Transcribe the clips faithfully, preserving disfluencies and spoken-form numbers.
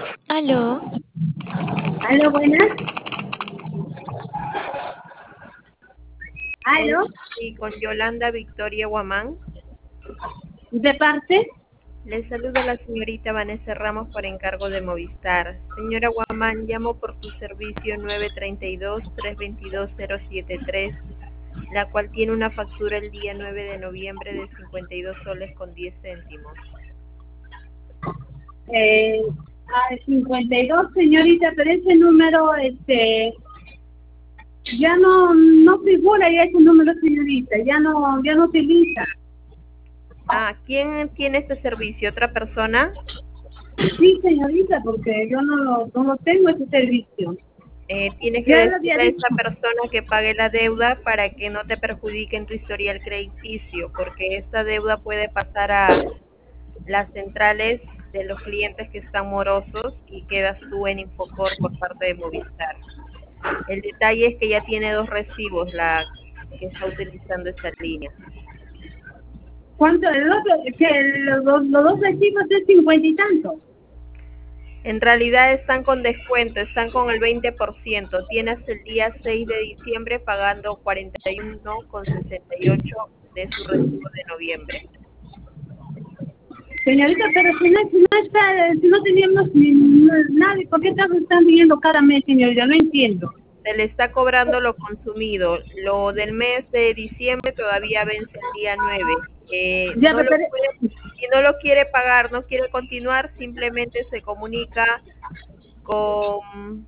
Aló, Aló, buenas. Hola, Aló, sí, con Yolanda Victoria Guamán. ¿de parte? Le saluda la señorita Vanessa Ramos por encargo de Movistar. Señora Guamán, llamo por su servicio nueve tres dos, tres dos dos, cero siete tres, la cual tiene una factura el día nueve de noviembre de cincuenta y dos soles con diez céntimos. Eh, a cincuenta y dos, señorita, pero ese número, este, ya no, no figura ya ese número, señorita, ya no, ya no utiliza. Ah, ¿quién tiene este servicio? ¿Otra persona? Sí, señorita, porque yo no lo, no lo tengo ese servicio. Eh, tienes que Ya lo había decirle a dicho. esa persona que pague la deuda para que no te perjudique en tu historial crediticio, porque esta deuda puede pasar a las centrales de los clientes que están morosos y quedas tú en Infocor por parte de Movistar. El detalle es que ya tiene dos recibos la que está utilizando esta línea. ¿Cuánto? El otro, que los, dos- los dos recibos es cincuenta y tanto. En realidad están con descuento, están con el veinte por ciento. Tienes el día seis de diciembre pagando cuarenta y uno con sesenta y ocho de su recibo de noviembre. Señorita, pero si no, si no está, si no teníamos ni, nadie, ¿por qué están, están viniendo cada mes, señorita? No entiendo. Se le está cobrando lo consumido. Lo del mes de diciembre todavía vence el día nueve. Eh, Ya, no lo pero, puede, si no lo quiere pagar, no quiere continuar, simplemente se comunica con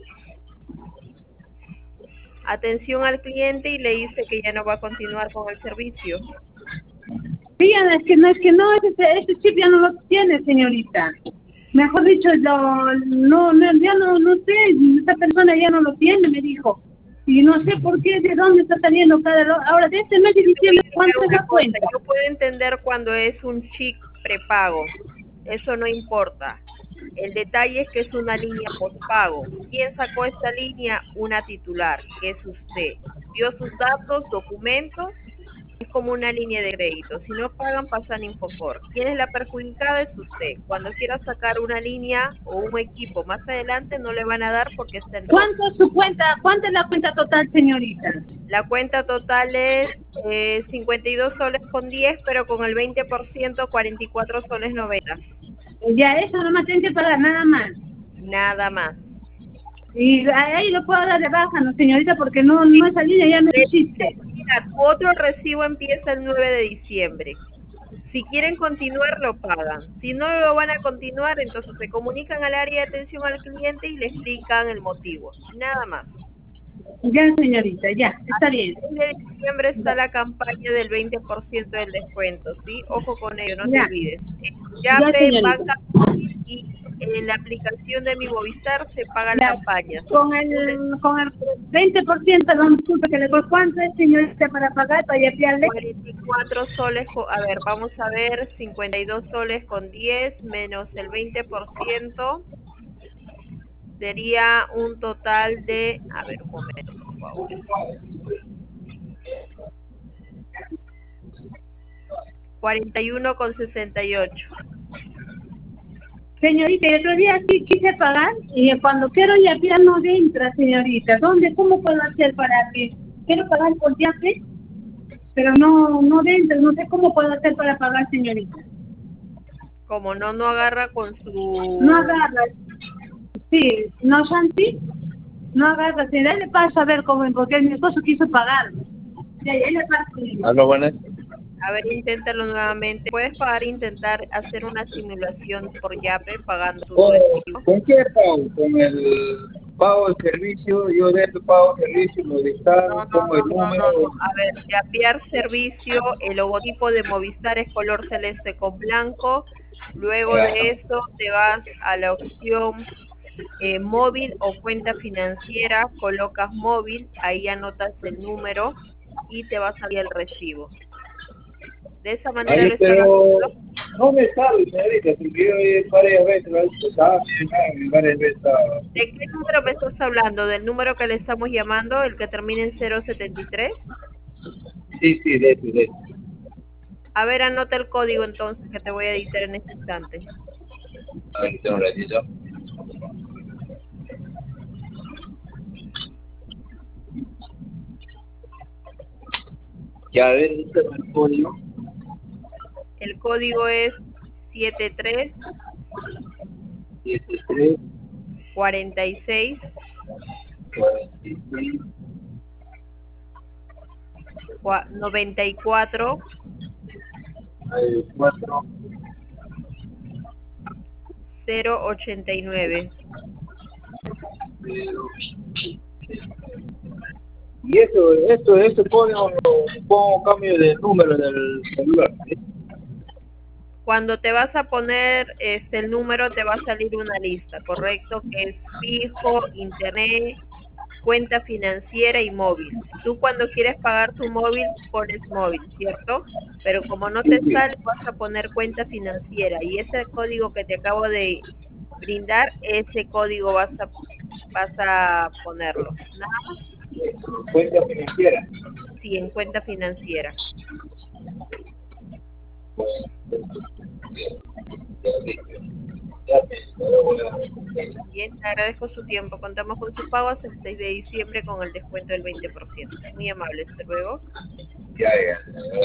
atención al cliente y le dice que ya no va a continuar con el servicio. sí, es que no, es que no, ese, ese chip ya no lo tiene, señorita. Mejor dicho, lo, no, no, ya no, no sé, esta persona ya no lo tiene, me dijo. Y no sé por qué, de dónde está saliendo cada... lo- Ahora, de este mes de Te voy a diciembre, explicar ¿cuánto es una la cosa. cuenta? Yo puedo entender cuando es un chip prepago. Eso no importa. El detalle es que es una línea postpago. ¿Quién sacó esta línea? Una titular, que es usted. Dio sus datos, documentos, es como una línea de crédito. Si no pagan, pasan Infocor. ¿Quién es la perjudicada? Es usted. Cuando quiera sacar una línea o un equipo más adelante, no le van a dar porque está en rojo. ¿Cuánto es su cuenta? ¿Cuánto es la cuenta total, señorita? La cuenta total es eh, cincuenta y dos soles con diez, pero con el veinte por ciento, cuarenta y cuatro soles noventa. Ya eso nomás tiene que pagar, nada más. Nada más. Y ahí lo puedo dar de baja, ¿no, señorita? Porque no, no esa línea ya no existe. Mira, tu otro recibo empieza el nueve de diciembre. Si quieren continuar, lo pagan. Si no lo van a continuar, entonces se comunican al área de atención al cliente y le explican el motivo. Nada más. Ya, señorita, ya, está Hasta bien. el seis de diciembre está la campaña del veinte por ciento del descuento, ¿sí? Ojo con ello, no te Ya, olvides. En ya, Yape, señorita. Banca Móvil y en la aplicación de mi Movistar se paga la Ya, campaña. con el, con el veinte por ciento, no disculpe que le doy cuánto es, señorita, para pagar, para enviarle. cuarenta y cuatro soles, co- a ver, vamos a ver, cincuenta y dos soles con diez menos el veinte por ciento sería un total de, a ver, un momento, por favor. cuarenta y uno con sesenta y ocho. Señorita, el otro día sí quise pagar y cuando quiero ya ya no entra, señorita. ¿Dónde, cómo puedo hacer para que quiero pagar por viaje? Pero no, no entra, no sé cómo puedo hacer para pagar, señorita. Como no, no agarra con No su... agarra. Sí, no, Santi, no agarra. Si le paso a ver cómo, porque mi esposo quiso pagar. Ya, ya le paso. Aló, buenas. A ver, inténtalo nuevamente. Puedes pagar, intentar hacer una simulación por Yape pagando tu ¿Con, recibo. ¿Con qué pago? ¿Con el pago del servicio? Yo de tu pago del servicio, Movistar, No, no, pongo el no, no, número. no, no. A ver, Yapear servicio, el logotipo de Movistar es color celeste con blanco. Luego Ya. de eso te vas a la opción eh, móvil o cuenta financiera, colocas móvil, ahí anotas el número y te vas a ver el recibo. De esa manera Ahí, lo están pero haciendo. no me sale, señorita, porque yo he varias veces, lo he escuchado, varias veces. ah, ¿De qué número me estás hablando? ¿Del número que le estamos llamando, el que termina en cero setenta y tres? Sí, sí, de eso, de eso. A ver, anota el código entonces que te voy a editar en este instante. A ver, tengo un ratito. Ya, a ver, este es el código. El código es siete tres siete tres cuarenta y seis cuarenta y seis noventa y cuatro cuatro cero ochenta y nueve. cero. Y eso, esto, este código lo pongo cambio de número del celular, ¿sí? Cuando te vas a poner este el número te va a salir una lista, correcto, que es fijo, internet, cuenta financiera y móvil. Tú cuando quieres pagar tu móvil pones móvil, ¿cierto? Pero como no Sí, te sí. sale vas a poner cuenta financiera y ese código que te acabo de brindar, ese código vas a vas a ponerlo. Nada más Cuenta financiera. si en cuenta financiera. Ya te lo voy a- Bien, te agradezco su tiempo. Contamos con sus pagos el seis de diciembre con el descuento del veinte por ciento. Muy amable, hasta luego. Ya, ya.